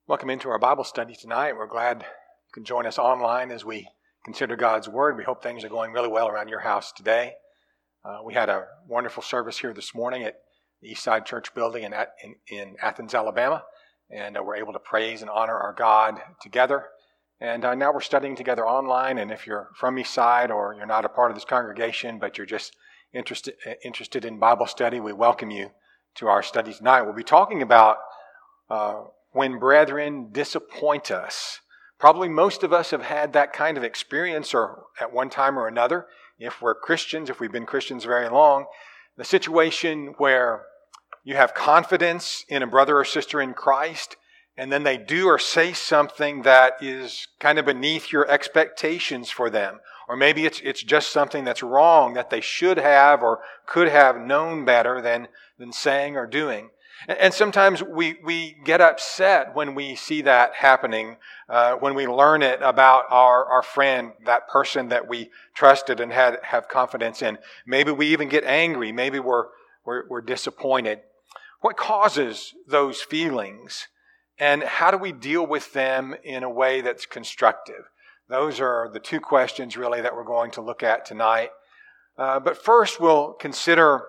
Welcome into our Bible study tonight. We're glad you can join us online as we consider God's Word. We hope things are going really well around your house today. We had a wonderful service here this morning at the Eastside Church building in Athens, Alabama, and we're able to praise and honor our God together. And now we're studying together online, and if you're from Eastside or you're not a part of this congregation, but you're just interested in Bible study, we welcome you to our study tonight. We'll be talking about when brethren disappoint us. Probably most of us have had that kind of experience or at one time or another. If we're Christians, if we've been Christians very long, the situation where you have confidence in a brother or sister in Christ, and then they do or say something that is kind of beneath your expectations for them. Or maybe it's just something that's wrong that they should have or could have known better than saying or doing. And sometimes we get upset when we see that happening, when we learn it about our friend, that person that we trusted and have confidence in. Maybe we even get angry. Maybe we're disappointed. What causes those feelings? And how do we deal with them in a way that's constructive? Those are the two questions really that we're going to look at tonight. But first we'll consider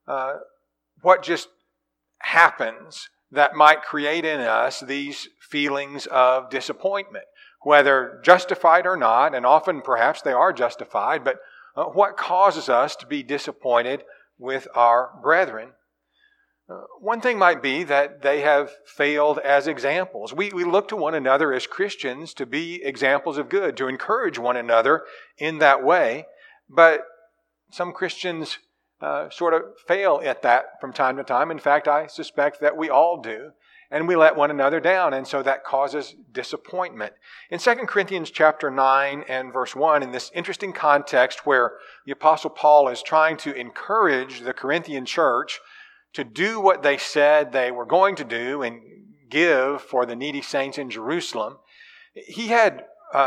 what just happens that might create in us these feelings of disappointment, whether justified or not, and often perhaps they are justified, but what causes us to be disappointed with our brethren? One thing might be that they have failed as examples. We look to one another as Christians to be examples of good, to encourage one another in that way, but some Christians sort of fail at that from time to time. In fact, I suspect that we all do. And we let one another down, and so that causes disappointment. In 2 Corinthians chapter 9 and verse 1, in this interesting context where the Apostle Paul is trying to encourage the Corinthian church to do what they said they were going to do and give for the needy saints in Jerusalem, he had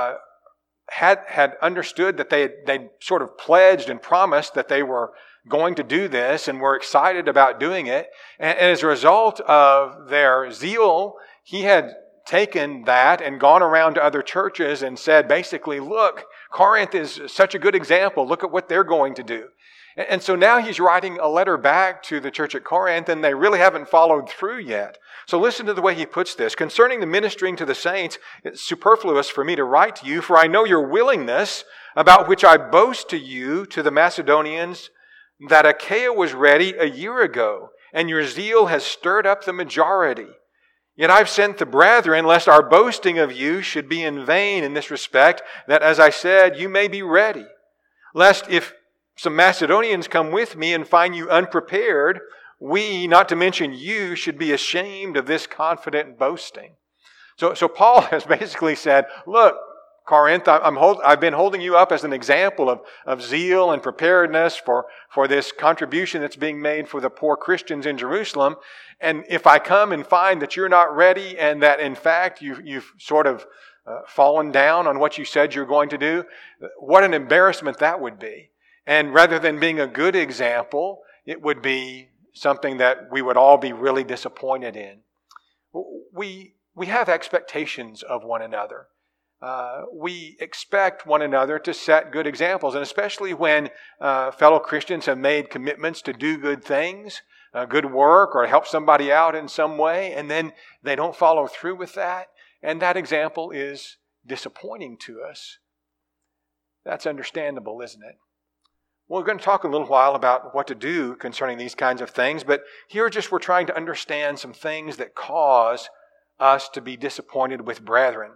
understood that they sort of pledged and promised that they were going to do this and were excited about doing it. And as a result of their zeal, he had taken that and gone around to other churches and said, basically, look, Corinth is such a good example. Look at what they're going to do. And so now he's writing a letter back to the church at Corinth, and they really haven't followed through yet. So listen to the way he puts this. Concerning the ministering to the saints, it's superfluous for me to write to you, for I know your willingness, about which I boast to you, to the Macedonians, that Achaia was ready a year ago, and your zeal has stirred up the majority. Yet I've sent the brethren, lest our boasting of you should be in vain in this respect, that, as I said, you may be ready. Lest if some Macedonians come with me and find you unprepared, we, not to mention you, should be ashamed of this confident boasting. So Paul has basically said, look, Corinth, I've been holding you up as an example of zeal and preparedness for this contribution that's being made for the poor Christians in Jerusalem. And if I come and find that you're not ready and that in fact you've sort of fallen down on what you said you're going to do, what an embarrassment that would be. And rather than being a good example, it would be something that we would all be really disappointed in. We have expectations of one another. We expect one another to set good examples, and especially when fellow Christians have made commitments to do good things, good work, or help somebody out in some way, and then they don't follow through with that, and that example is disappointing to us. That's understandable, isn't it? Well, we're going to talk a little while about what to do concerning these kinds of things, but here just we're trying to understand some things that cause us to be disappointed with brethren.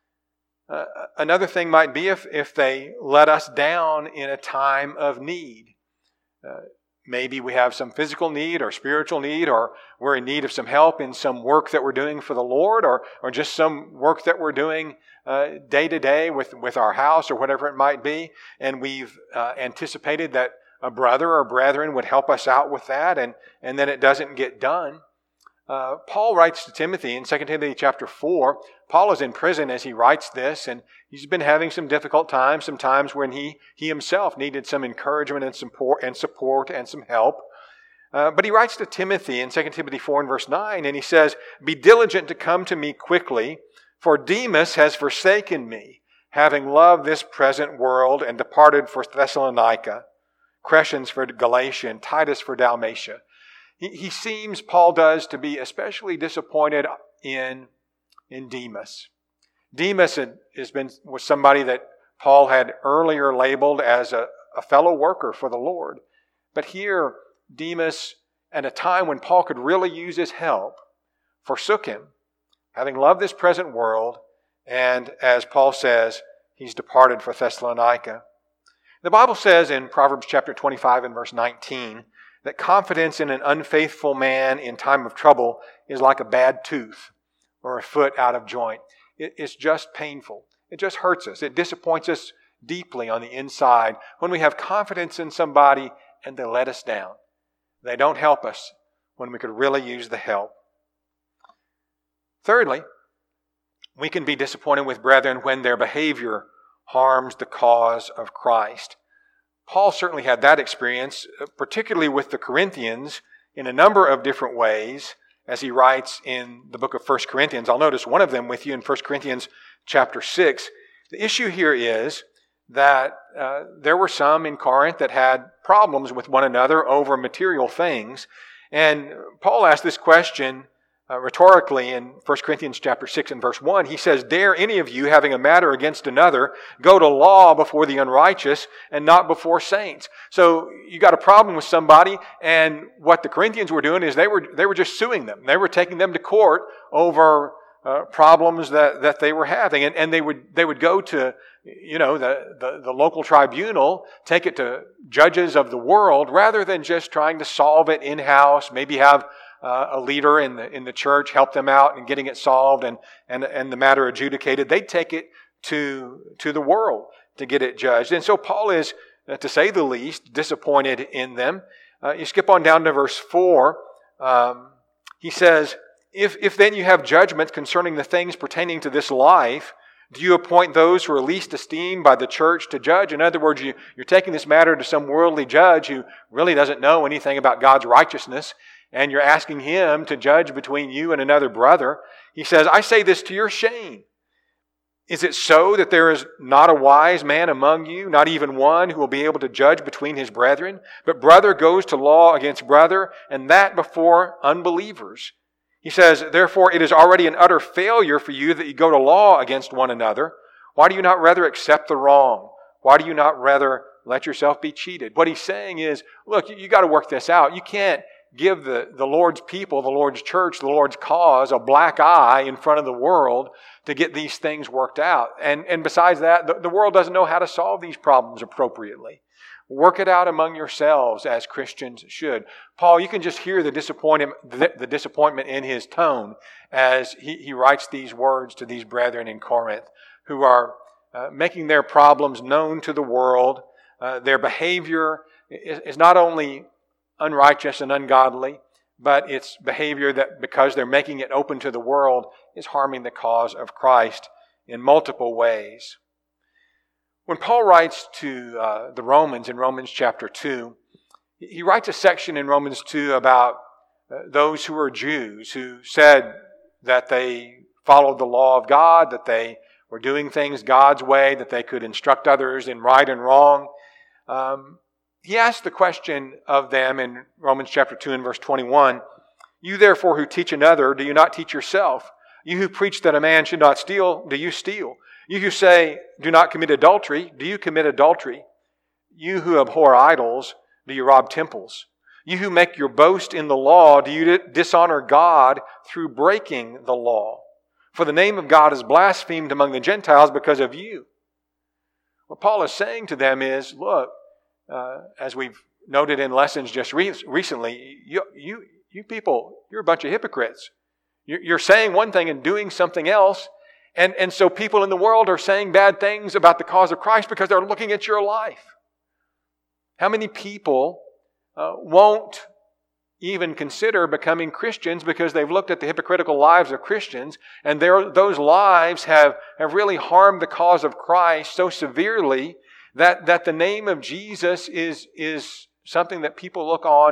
Another thing might be if they let us down in a time of need. Maybe we have some physical need or spiritual need, or we're in need of some help in some work that we're doing for the Lord, or just some work that we're doing day to day with our house or whatever it might be. And we've anticipated that a brother or brethren would help us out with that, and then it doesn't get done. Paul writes to Timothy in 2 Timothy chapter 4. Paul is in prison as he writes this, and he's been having some difficult times, some times when he himself needed some encouragement and support and some help. But he writes to Timothy in 2 Timothy 4 and verse 9, and he says, "Be diligent to come to me quickly, for Demas has forsaken me, having loved this present world and departed for Thessalonica, Crescens for Galatia, and Titus for Dalmatia." He seems, Paul does, to be especially disappointed in Demas. Demas was somebody that Paul had earlier labeled as a fellow worker for the Lord. But here, Demas, at a time when Paul could really use his help, forsook him, having loved this present world, and as Paul says, he's departed for Thessalonica. The Bible says in Proverbs chapter 25 and verse 19 that confidence in an unfaithful man in time of trouble is like a bad tooth or a foot out of joint. It's just painful. It just hurts us. It disappoints us deeply on the inside when we have confidence in somebody and they let us down. They don't help us when we could really use the help. Thirdly, we can be disappointed with brethren when their behavior harms the cause of Christ. Paul certainly had that experience, particularly with the Corinthians, in a number of different ways, as he writes in the book of 1 Corinthians. I'll notice one of them with you in 1 Corinthians chapter 6. The issue here is that there were some in Corinth that had problems with one another over material things. And Paul asked this question rhetorically in 1 Corinthians chapter 6 and verse 1. He says, "Dare any of you, having a matter against another, go to law before the unrighteous and not before saints?" So you got a problem with somebody, and what the Corinthians were doing is they were just suing them. They were taking them to court over problems that they were having, and they would go to the local tribunal, take it to judges of the world, rather than just trying to solve it in-house. Maybe have a leader in the church help them out in getting it solved and the matter adjudicated. They'd take it to the world to get it judged. And so Paul is, to say the least, disappointed in them. You skip on down to verse 4. He says, If then you have judgment concerning the things pertaining to this life, do you appoint those who are least esteemed by the church to judge? In other words, you're taking this matter to some worldly judge who really doesn't know anything about God's righteousness, and you're asking him to judge between you and another brother. He says, "I say this to your shame. Is it so that there is not a wise man among you, not even one who will be able to judge between his brethren? But brother goes to law against brother, and that before unbelievers." He says, "Therefore it is already an utter failure for you that you go to law against one another. Why do you not rather accept the wrong? Why do you not rather let yourself be cheated?" What he's saying is, look, you got to work this out. You can't give the Lord's people, the Lord's church, the Lord's cause a black eye in front of the world to get these things worked out. And besides that, the world doesn't know how to solve these problems appropriately. Work it out among yourselves as Christians should. Paul, you can just hear the disappointment in his tone as he writes these words to these brethren in Corinth who are making their problems known to the world. Their behavior is not only unrighteous and ungodly, but it's behavior that, because they're making it open to the world, is harming the cause of Christ in multiple ways. When Paul writes to the Romans in Romans chapter 2, he writes a section in Romans 2 about those who are Jews, who said that they followed the law of God, that they were doing things God's way, that they could instruct others in right and wrong. He asked the question of them in Romans chapter 2 and verse 21, "You therefore who teach another, do you not teach yourself? You who preach that a man should not steal, do you steal? You who say, do not commit adultery, do you commit adultery? You who abhor idols, do you rob temples? You who make your boast in the law, do you dishonor God through breaking the law? For the name of God is blasphemed among the Gentiles because of you." What Paul is saying to them is, look, as we've noted in lessons just recently, you people, you're a bunch of hypocrites. You're saying one thing and doing something else. And so people in the world are saying bad things about the cause of Christ because they're looking at your life. How many people won't even consider becoming Christians because they've looked at the hypocritical lives of Christians, and those lives have really harmed the cause of Christ so severely that the name of Jesus is something that people look on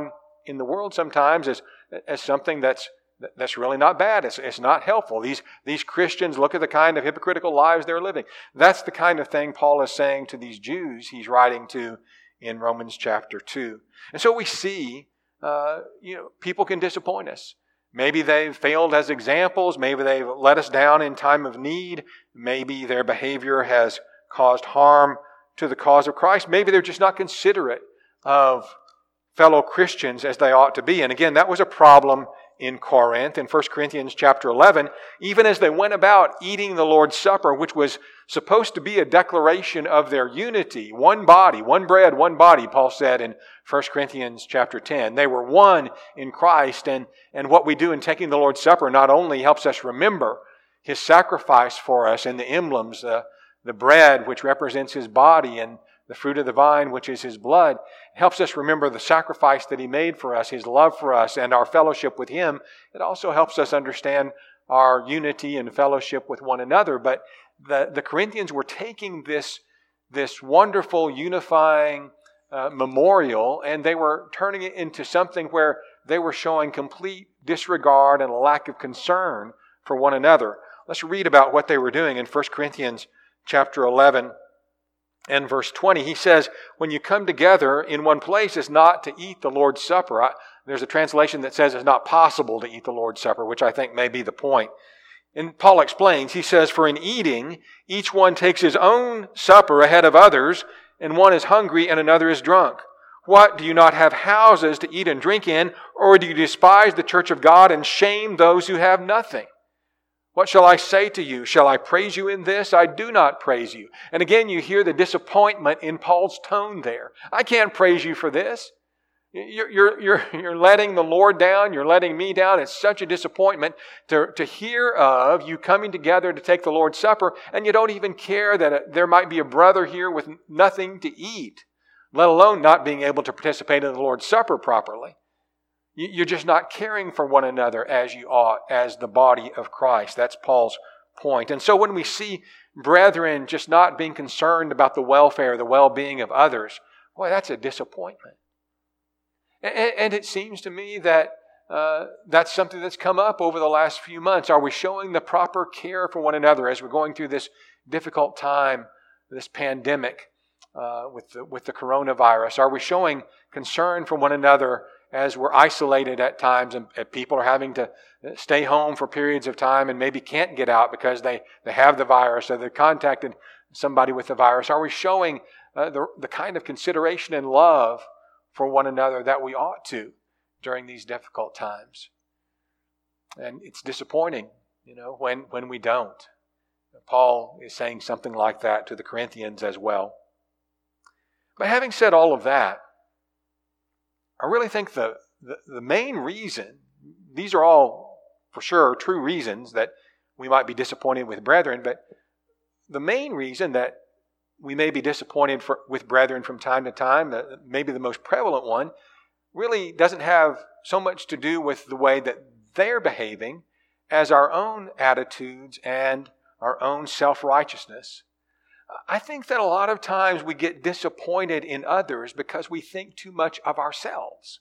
in the world sometimes as something that's really not bad. It's not helpful. These Christians, look at the kind of hypocritical lives they're living. That's the kind of thing Paul is saying to these Jews he's writing to in Romans chapter 2. And so we see, people can disappoint us. Maybe they've failed as examples. Maybe they've let us down in time of need. Maybe their behavior has caused harm to the cause of Christ. Maybe they're just not considerate of fellow Christians as they ought to be. And again, that was a problem in Corinth. In 1 Corinthians chapter 11, even as they went about eating the Lord's Supper, which was supposed to be a declaration of their unity, one body, one bread, one body, Paul said in 1 Corinthians chapter 10. They were one in Christ, and what we do in taking the Lord's Supper not only helps us remember His sacrifice for us and the emblems, the bread which represents His body and the fruit of the vine, which is His blood, helps us remember the sacrifice that He made for us, His love for us, and our fellowship with Him. It also helps us understand our unity and fellowship with one another. But the Corinthians were taking this wonderful, unifying memorial, and they were turning it into something where they were showing complete disregard and a lack of concern for one another. Let's read about what they were doing in 1 Corinthians chapter 11. And verse 20, he says, when you come together in one place, it's not to eat the Lord's Supper. There's a translation that says it's not possible to eat the Lord's Supper, which I think may be the point. And Paul explains, he says, for in eating, each one takes his own supper ahead of others, and one is hungry and another is drunk. What, do you not have houses to eat and drink in, or do you despise the church of God and shame those who have nothing? What shall I say to you? Shall I praise you in this? I do not praise you. And again, you hear the disappointment in Paul's tone there. I can't praise you for this. You're letting the Lord down. You're letting me down. It's such a disappointment to hear of you coming together to take the Lord's Supper, and you don't even care that there might be a brother here with nothing to eat, let alone not being able to participate in the Lord's Supper properly. You're just not caring for one another as you ought, as the body of Christ. That's Paul's point. And so when we see brethren just not being concerned about the welfare, the well-being of others, boy, that's a disappointment. And it seems to me that that's something that's come up over the last few months. Are we showing the proper care for one another as we're going through this difficult time, this pandemic with the coronavirus? Are we showing concern for one another as we're isolated at times and people are having to stay home for periods of time and maybe can't get out because they have the virus or they've contacted somebody with the virus? Are we showing the kind of consideration and love for one another that we ought to during these difficult times? And it's disappointing, when we don't. Paul is saying something like that to the Corinthians as well. But having said all of that, I really think the main reason, these are all for sure true reasons that we might be disappointed with brethren, but the main reason that we may be disappointed with brethren from time to time, maybe the most prevalent one, really doesn't have so much to do with the way that they're behaving as our own attitudes and our own self-righteousness. I think that a lot of times we get disappointed in others because we think too much of ourselves.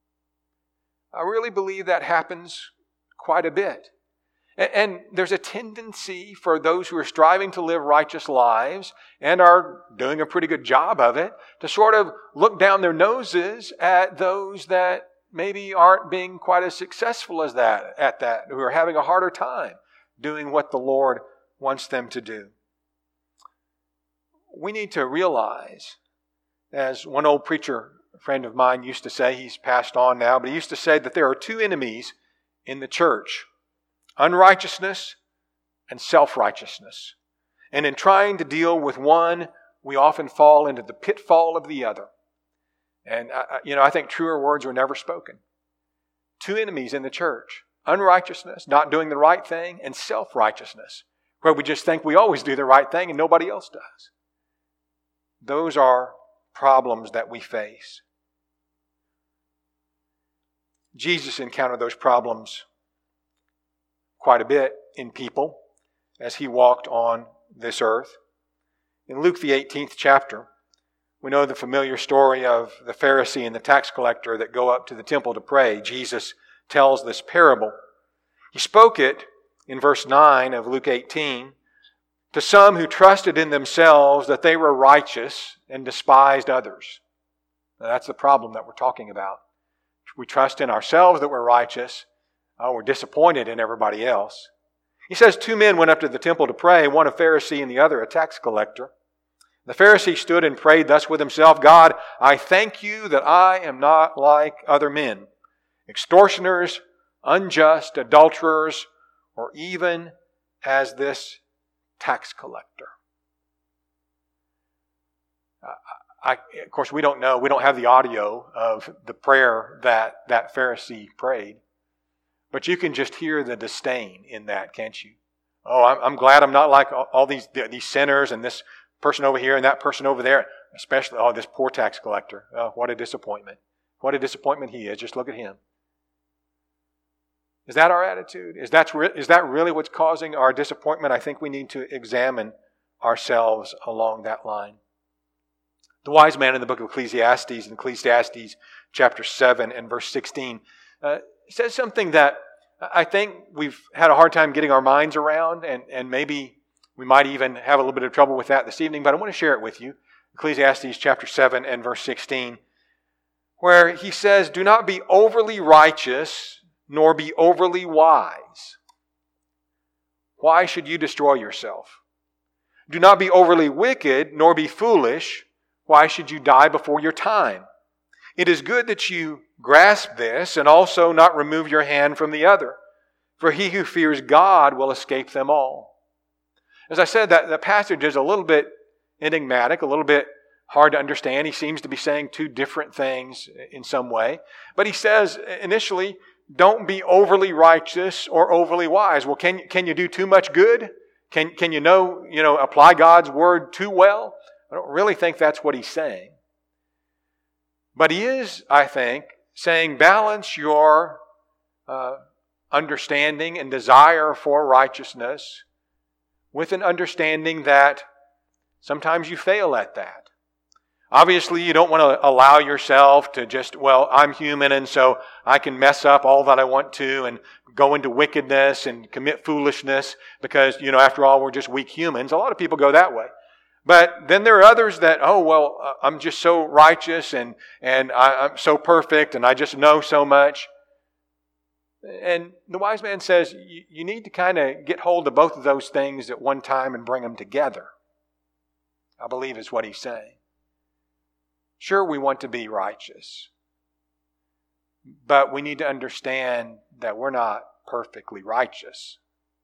I really believe that happens quite a bit. And there's a tendency for those who are striving to live righteous lives and are doing a pretty good job of it to sort of look down their noses at those that maybe aren't being quite as successful as that, who are having a harder time doing what the Lord wants them to do. We need to realize, as one old preacher friend of mine used to say, he's passed on now, but he used to say that there are two enemies in the church: unrighteousness and self-righteousness. And in trying to deal with one, we often fall into the pitfall of the other. And I think truer words were never spoken. Two enemies in the church: unrighteousness, not doing the right thing, and self-righteousness, where we just think we always do the right thing and nobody else does. Those are problems that we face. Jesus encountered those problems quite a bit in people as he walked on this earth. In Luke the 18th chapter, We know the familiar story of the Pharisee and the tax collector that go up to the temple to pray. Jesus tells this parable. He spoke it in verse 9 of Luke 18 to some who trusted in themselves that they were righteous and despised others. Now, that's the problem that we're talking about. We trust in ourselves that we're righteous. We're disappointed in everybody else. He says 2 men went up to the temple to pray, one a Pharisee and the other a tax collector. The Pharisee stood and prayed thus with himself, God, I thank you that I am not like other men, extortioners, unjust, adulterers, or even as this tax collector. Of course, we don't know. We don't have the audio of the prayer that Pharisee prayed. But you can just hear the disdain in that, can't you? Oh, I'm glad I'm not like all these sinners and this person over here and that person over there. Especially, this poor tax collector. Oh, what a disappointment. What a disappointment he is. Just look at him. Is that our attitude? Is that really what's causing our disappointment? I think we need to examine ourselves along that line. The wise man in the book of Ecclesiastes, in Ecclesiastes chapter 7 and verse 16, says something that I think we've had a hard time getting our minds around, and maybe we might even have a little bit of trouble with that this evening, but I want to share it with you. Ecclesiastes chapter 7 and verse 16, where he says, do not be overly righteous, nor be overly wise. Why should you destroy yourself? Do not be overly wicked, nor be foolish. Why should you die before your time? It is good that you grasp this and also not remove your hand from the other. For he who fears God will escape them all. As I said, that passage is a little bit enigmatic, a little bit hard to understand. He seems to be saying 2 different things in some way. But he says initially, don't be overly righteous or overly wise. Well, can you do too much good? Can you apply God's word too well? I don't really think that's what he's saying. But he is, I think, saying balance your understanding and desire for righteousness with an understanding that sometimes you fail at that. Obviously, you don't want to allow yourself to just, I'm human and so I can mess up all that I want to and go into wickedness and commit foolishness because, after all, we're just weak humans. A lot of people go that way. But then there are others that, I'm just so righteous and I'm so perfect and I just know so much. And the wise man says you need to kind of get hold of both of those things at one time and bring them together, I believe is what he's saying. Sure, we want to be righteous, but we need to understand that we're not perfectly righteous.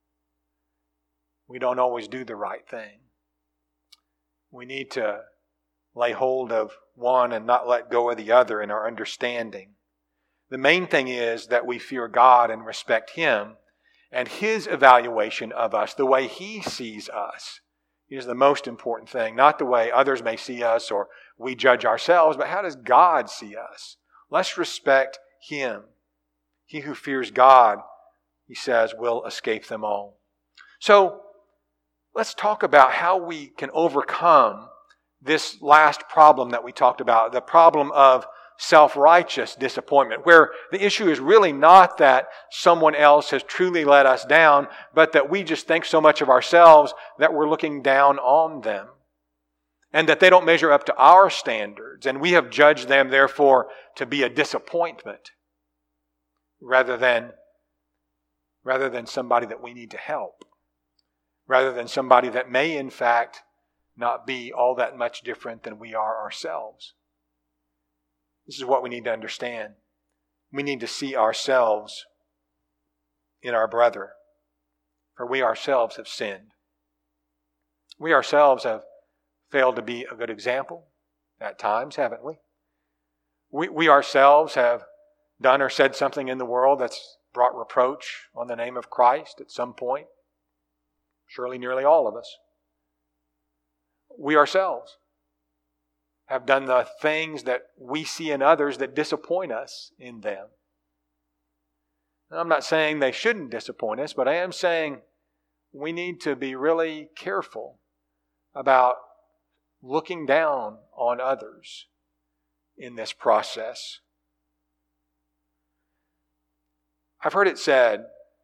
We don't always do the right thing. We need to lay hold of one and not let go of the other in our understanding. The main thing is that we fear God and respect Him and His evaluation of us, the way He sees us, is the most important thing. Not the way others may see us or we judge ourselves, but how does God see us? Let's respect Him. He who fears God, he says, will escape them all. So, let's talk about how we can overcome this last problem that we talked about, the problem of self-righteous disappointment, where the issue is really not that someone else has truly let us down, but that we just think so much of ourselves that we're looking down on them, and that they don't measure up to our standards, and we have judged them, therefore, to be a disappointment rather than somebody that we need to help. Rather than somebody that may, in fact, not be all that much different than we are ourselves. This is what we need to understand. We need to see ourselves in our brother, for we ourselves have sinned. We ourselves have failed to be a good example at times, haven't we? We ourselves have done or said something in the world that's brought reproach on the name of Christ at some point. Surely nearly all of us. We ourselves have done the things that we see in others that disappoint us in them. And I'm not saying they shouldn't disappoint us, but I am saying we need to be really careful about looking down on others in this process. I've heard it said,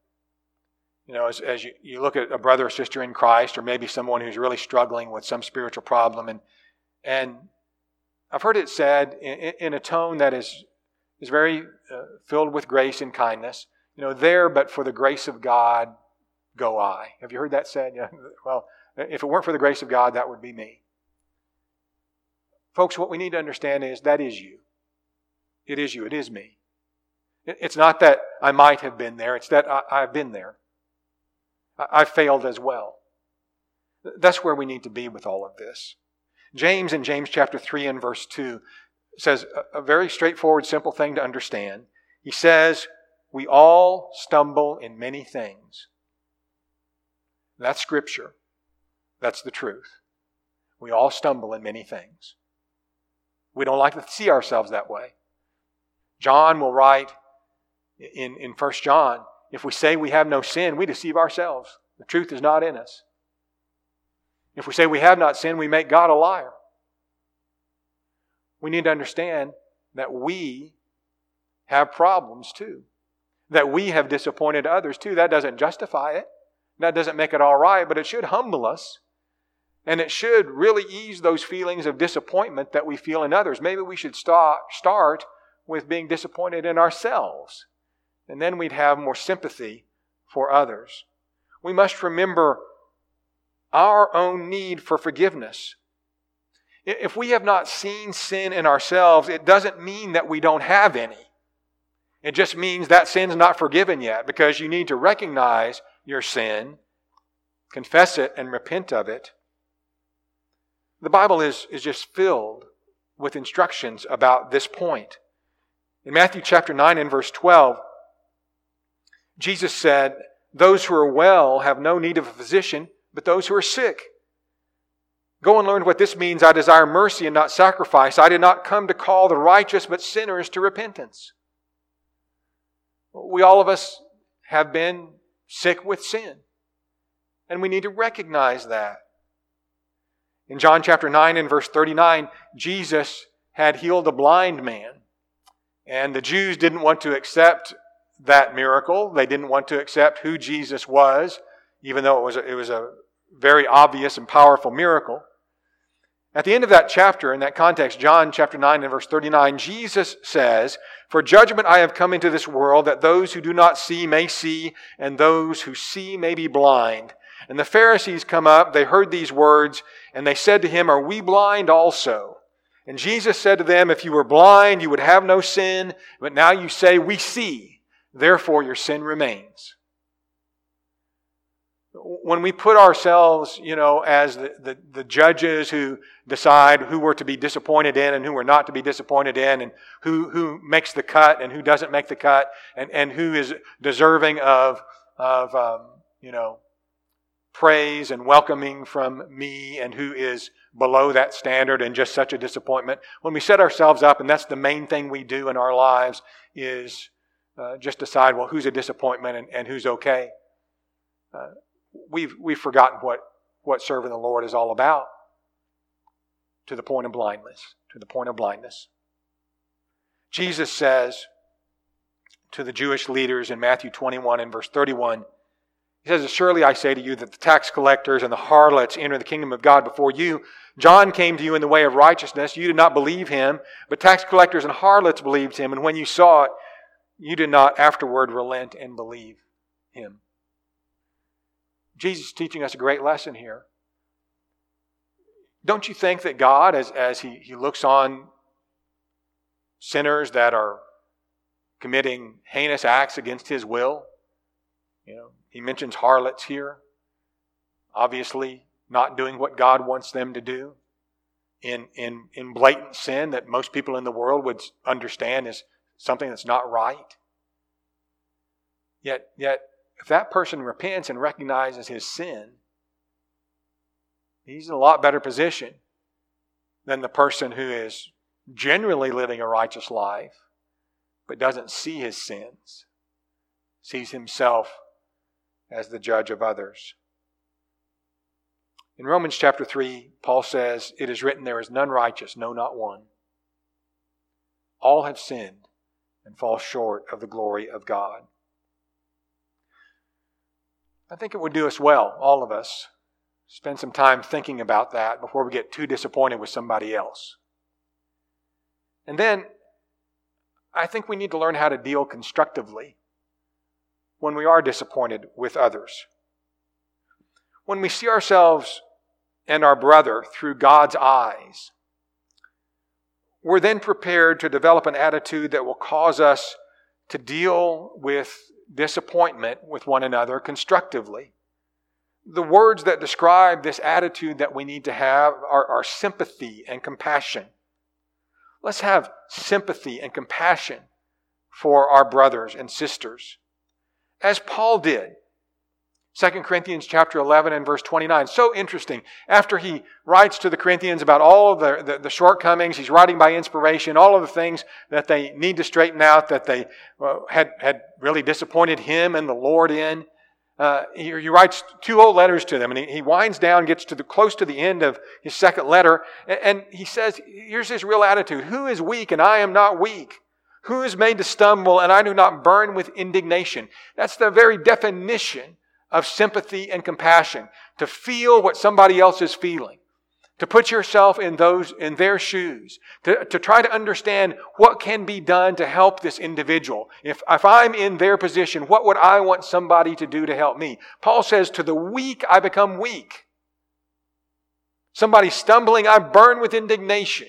as you look at a brother or sister in Christ, or maybe someone who's really struggling with some spiritual problem, and I've heard it said in a tone that is very filled with grace and kindness, there, but for the grace of God, go I. Have you heard that said? Yeah. Well, if it weren't for the grace of God, that would be me. Folks, what we need to understand is that is you. It is you. It is me. It's not that I might have been there. It's that I've been there. I've failed as well. That's where we need to be with all of this. James in James chapter 3 and verse 2 says a very straightforward, simple thing to understand. He says, we all stumble in many things. That's Scripture. That's the truth. We all stumble in many things. We don't like to see ourselves that way. John will write in 1 John, if we say we have no sin, we deceive ourselves. The truth is not in us. If we say we have not sinned, we make God a liar. We need to understand that we have problems too. That we have disappointed others too. That doesn't justify it. That doesn't make it all right, but it should humble us. And it should really ease those feelings of disappointment that we feel in others. Maybe we should start with being disappointed in ourselves. And then we'd have more sympathy for others. We must remember our own need for forgiveness. If we have not seen sin in ourselves, it doesn't mean that we don't have any. It just means that sin's not forgiven yet, because you need to recognize your sin, confess it, and repent of it. The Bible is just filled with instructions about this point. In Matthew chapter 9 and verse 12, Jesus said, those who are well have no need of a physician, but those who are sick. Go and learn what this means. I desire mercy and not sacrifice. I did not come to call the righteous, but sinners to repentance. We all of us have been sick with sin. And we need to recognize that. In John chapter 9 and verse 39, Jesus had healed a blind man. And the Jews didn't want to accept that miracle. They didn't want to accept who Jesus was, even though it was a very obvious and powerful miracle. At the end of that chapter, in that context, John chapter 9 and verse 39, Jesus says, for judgment I have come into this world, that those who do not see may see, and those who see may be blind. And the Pharisees come up, they heard these words, and they said to him, are we blind also? And Jesus said to them, if you were blind, you would have no sin, but now you say, we see, therefore your sin remains. When we put ourselves, as the judges who decide who we're to be disappointed in and who we're not to be disappointed in, and who makes the cut and who doesn't make the cut, and who is deserving of praise and welcoming from me, and who is below that standard and just such a disappointment. When we set ourselves up, and that's the main thing we do in our lives, is just decide, well, who's a disappointment and who's okay. We've forgotten what serving the Lord is all about, to the point of blindness. To the point of blindness. Jesus says to the Jewish leaders in Matthew 21 and verse 31, he says, surely I say to you that the tax collectors and the harlots enter the kingdom of God before you. John came to you in the way of righteousness. You did not believe him, but tax collectors and harlots believed him. And when you saw it, you did not afterward relent and believe him. Jesus is teaching us a great lesson here. Don't you think that God, as he looks on sinners that are committing heinous acts against his will, he mentions harlots here, obviously not doing what God wants them to do, in blatant sin that most people in the world would understand is something that's not right. Yet if that person repents and recognizes his sin, he's in a lot better position than the person who is genuinely living a righteous life but doesn't see his sins, sees himself as the judge of others. In Romans chapter 3, Paul says, "It is written, there is none righteous, no, not one. All have sinned and fall short of the glory of God." I think it would do us well, all of us, spend some time thinking about that before we get too disappointed with somebody else. And then, I think we need to learn how to deal constructively when we are disappointed with others. When we see ourselves and our brother through God's eyes, we're then prepared to develop an attitude that will cause us to deal with disappointment with one another constructively. The words that describe this attitude that we need to have are sympathy and compassion. Let's have sympathy and compassion for our brothers and sisters, as Paul did. 2 Corinthians chapter 11 and verse 29. So interesting. After he writes to the Corinthians about all of the shortcomings, he's writing by inspiration, all of the things that they need to straighten out, that they had really disappointed him and the Lord in. He writes 2 whole letters to them, and he winds down, gets to close to the end of his second letter, and he says, here's his real attitude: who is weak and I am not weak? Who is made to stumble and I do not burn with indignation? That's the very definition of sympathy and compassion. To feel what somebody else is feeling. To put yourself in their shoes. To try to understand what can be done to help this individual. If I'm in their position, what would I want somebody to do to help me? Paul says, to the weak I become weak. Somebody stumbling, I burn with indignation.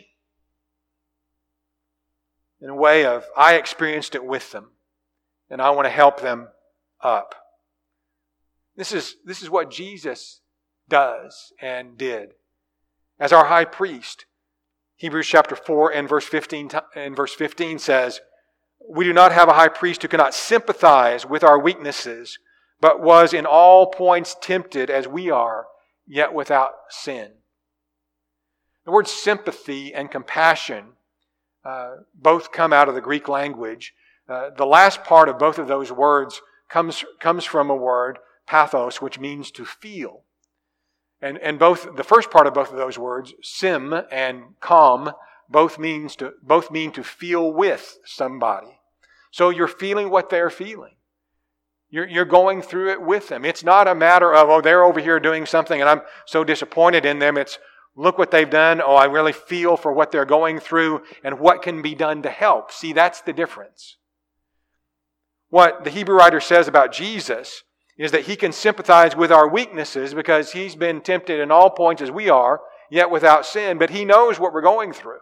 In a way of, I experienced it with them, and I want to help them up. This is what Jesus does and did. As our high priest, Hebrews chapter 4 and verse 15 says, "We do not have a high priest who cannot sympathize with our weaknesses, but was in all points tempted as we are, yet without sin." The words sympathy and compassion both come out of the Greek language. The last part of both of those words comes from a word, pathos, which means to feel. And both the first part of both of those words, sim and com, both mean to feel with somebody. So you're feeling what they're feeling. You're going through it with them. It's not a matter of, they're over here doing something and I'm so disappointed in them. It's, look what they've done. I really feel for what they're going through and what can be done to help. See, that's the difference. What the Hebrew writer says about Jesus is that he can sympathize with our weaknesses because he's been tempted in all points as we are, yet without sin, but he knows what we're going through.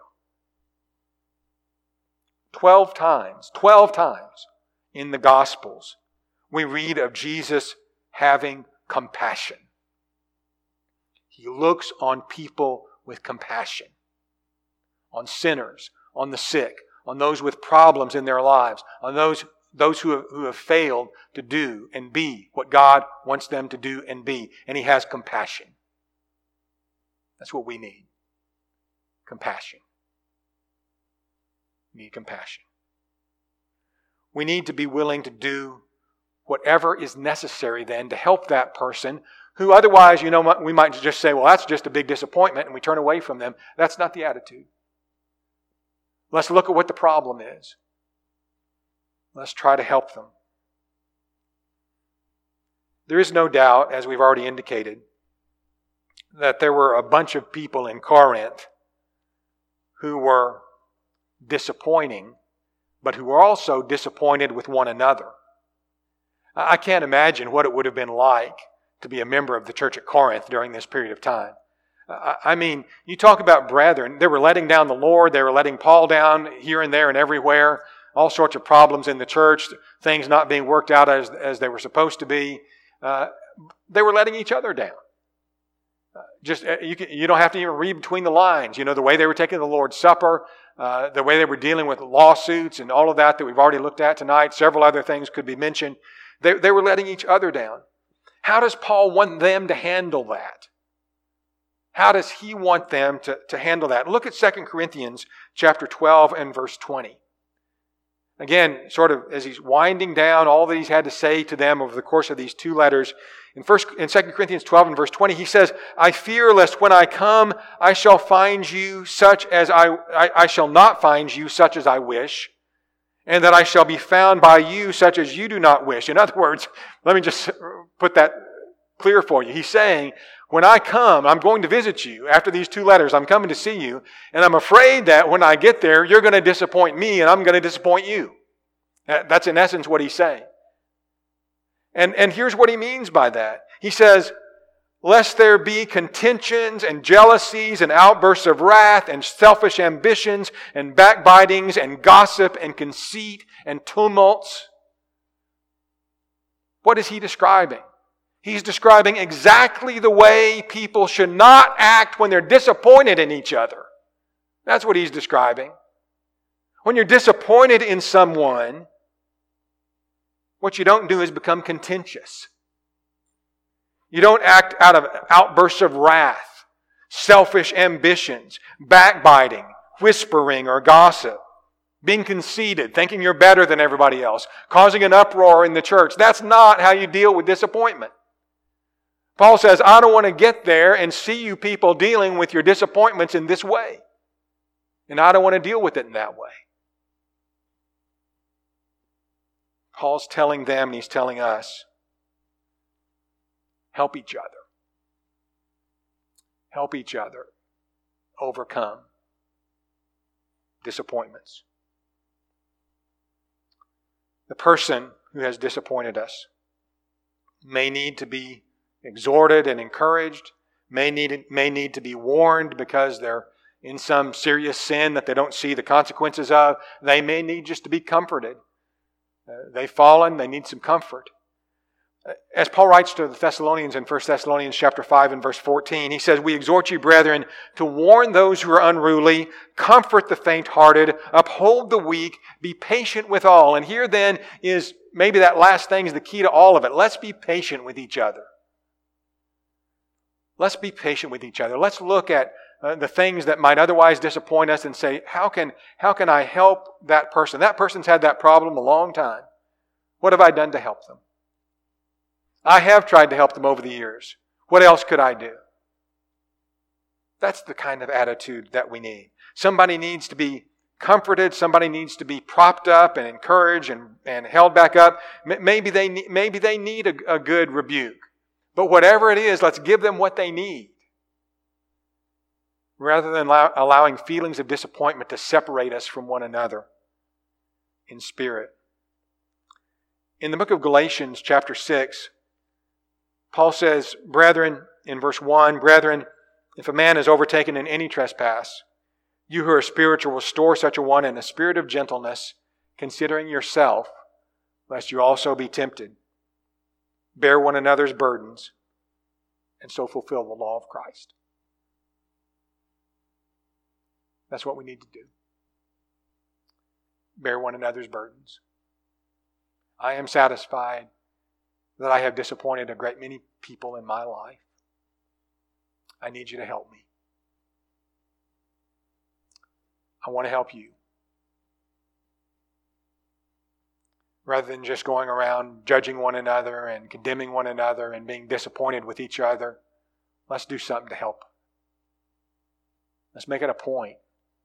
12 times in the Gospels, we read of Jesus having compassion. He looks on people with compassion, on sinners, on the sick, on those with problems in their lives, on those who have failed to do and be what God wants them to do and be. And he has compassion. That's what we need. Compassion. We need compassion. We need to be willing to do whatever is necessary then to help that person who otherwise, we might just say, well, that's just a big disappointment, and we turn away from them. That's not the attitude. Let's look at what the problem is. Let's try to help them. There is no doubt, as we've already indicated, that there were a bunch of people in Corinth who were disappointing, but who were also disappointed with one another. I can't imagine what it would have been like to be a member of the church at Corinth during this period of time. I mean, you talk about brethren. They were letting down the Lord. They were letting Paul down here and there and everywhere. All sorts of problems in the church, things not being worked out as they were supposed to be. They were letting each other down. You don't have to even read between the lines. The way they were taking the Lord's Supper, the way they were dealing with lawsuits and all of that we've already looked at tonight. Several other things could be mentioned. They were letting each other down. How does Paul want them to handle that? How does he want them to handle that? Look at 2 Corinthians chapter 12 and verse 20. again, sort of as he's winding down all that he's had to say to them over the course of these 2 letters, in 2 Corinthians 12 and verse 20, he says, I fear lest when I come, I shall find you such as I shall not find you such as I wish, and that I shall be found by you such as you do not wish. In other words, let me just put that clear for you. He's saying, when I come, I'm going to visit you. After these 2 letters, I'm coming to see you, and I'm afraid that when I get there, you're going to disappoint me, and I'm going to disappoint you. That's in essence what he's saying. And here's what he means by that. He says, lest there be contentions and jealousies and outbursts of wrath and selfish ambitions and backbitings and gossip and conceit and tumults. What is he describing? He's describing exactly the way people should not act when they're disappointed in each other. That's what he's describing. When you're disappointed in someone, what you don't do is become contentious. You don't act out of outbursts of wrath, selfish ambitions, backbiting, whispering or gossip, being conceited, thinking you're better than everybody else, causing an uproar in the church. That's not how you deal with disappointment. Paul says, I don't want to get there and see you people dealing with your disappointments in this way. And I don't want to deal with it in that way. Paul's telling them and he's telling us, help each other. Help each other overcome disappointments. The person who has disappointed us may need to be exhorted and encouraged, may need to be warned because they're in some serious sin that they don't see the consequences of. They may need just to be comforted. They've fallen, they need some comfort. As Paul writes to the Thessalonians in 1 Thessalonians chapter 5 and verse 14, he says, we exhort you, brethren, to warn those who are unruly, comfort the faint-hearted, uphold the weak, be patient with all. And here then is, maybe that last thing is the key to all of it. Let's be patient with each other. Let's be patient with each other. Let's look at the things that might otherwise disappoint us and say, how can I help that person? That person's had that problem a long time. What have I done to help them? I have tried to help them over the years. What else could I do? That's the kind of attitude that we need. Somebody needs to be comforted. Somebody needs to be propped up and encouraged and held back up. Maybe they need a good rebuke. But whatever it is, let's give them what they need, rather than allowing feelings of disappointment to separate us from one another in spirit. In the book of Galatians, chapter 6, Paul says, brethren, in verse 1, brethren, if a man is overtaken in any trespass, you who are spiritual, restore such a one in a spirit of gentleness, considering yourself, lest you also be tempted. Bear one another's burdens, and so fulfill the law of Christ. That's what we need to do. Bear one another's burdens. I am satisfied that I have disappointed a great many people in my life. I need you to help me. I want to help you. Rather than just going around judging one another and condemning one another and being disappointed with each other, let's do something to help. Let's make it a point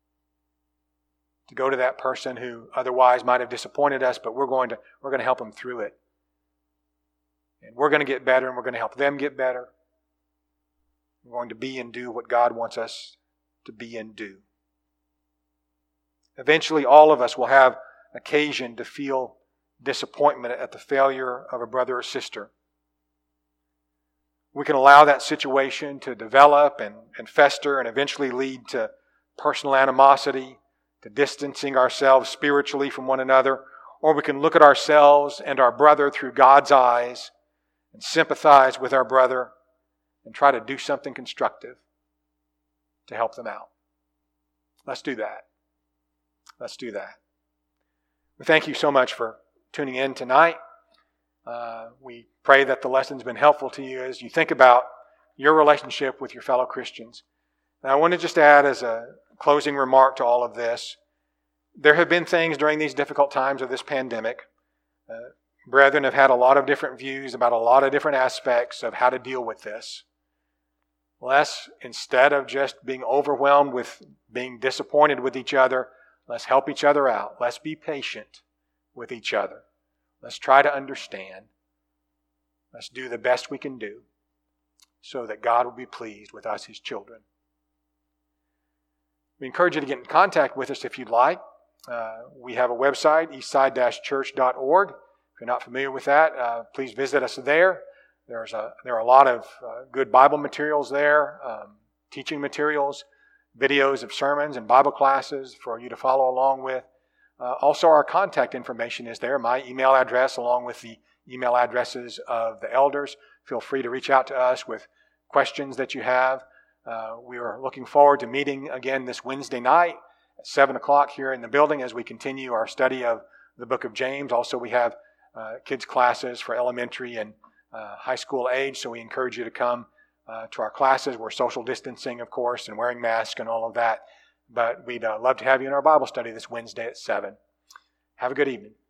to go to that person who otherwise might have disappointed us, but we're going to help them through it. And we're going to get better, and we're going to help them get better. We're going to be and do what God wants us to be and do. Eventually, all of us will have occasion to feel disappointment at the failure of a brother or sister. We can allow that situation to develop and fester and eventually lead to personal animosity, to distancing ourselves spiritually from one another, or we can look at ourselves and our brother through God's eyes and sympathize with our brother and try to do something constructive to help them out. Let's do that. Let's do that. We thank you so much for tuning in tonight. We pray that the lesson's been helpful to you as you think about your relationship with your fellow Christians. And I want to just add as a closing remark to all of this there have been things during these difficult times of this pandemic. Brethren have had a lot of different views about a lot of different aspects of how to deal with this. Instead of just being overwhelmed with being disappointed with each other, let's help each other out. Let's be patient with each other. Let's try to understand. Let's do the best we can do so that God will be pleased with us, His children. We encourage you to get in contact with us if you'd like. We have a website, eastside-church.org. If you're not familiar with that, please visit us there. There are a lot of good Bible materials there, teaching materials, videos of sermons and Bible classes for you to follow along with. Also, our contact information is there, my email address along with the email addresses of the elders. Feel free to reach out to us with questions that you have. We are looking forward to meeting again this Wednesday night at 7 o'clock here in the building as we continue our study of the book of James. Also, we have kids' classes for elementary and high school age, so we encourage you to come to our classes. We're social distancing, of course, and wearing masks and all of that. But we'd love to have you in our Bible study this Wednesday at 7. Have a good evening.